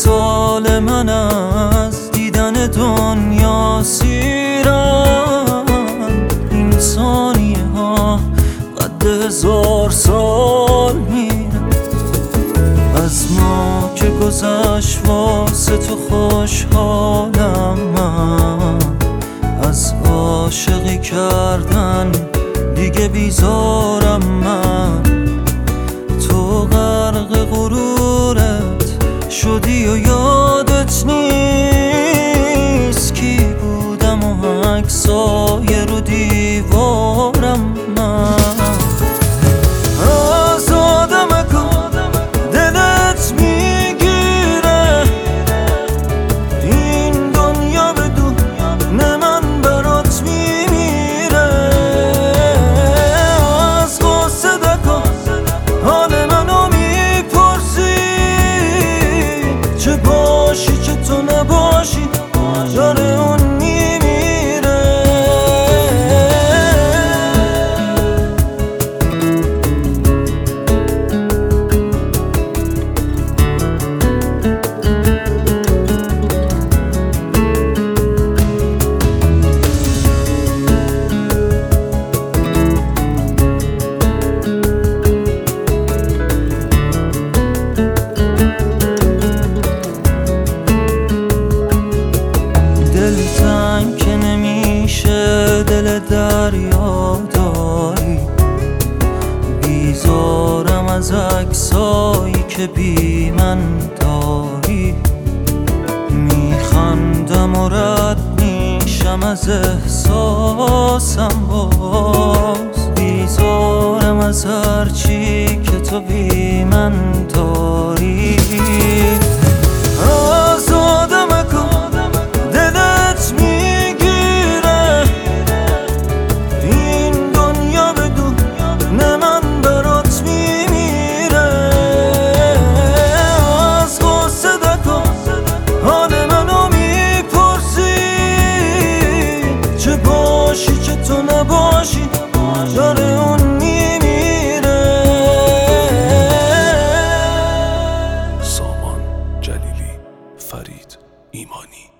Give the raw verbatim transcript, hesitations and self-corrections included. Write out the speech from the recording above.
سال من از دیدن دنیا سیرم. این ثانیه ها قد هزار سال میرم. از ما که گذشت واسه تو خوشحالم من. از عاشقی کردن دیگه بیزارم من. تو غرق غرورت شدی و یادت نیست کی بودم و عکسای رو دیوارم من. جان اون میمیره. دلتنگ که نمیشه دل دریا داری. بیزارم از عکسایی که بی من داری. میخندم و رد میشم از احساسم باز. بیزارم از هرچی که تو بی من داری. تو نباشی جان اون میمیره. سامان جلیلی، فرید ایمانی.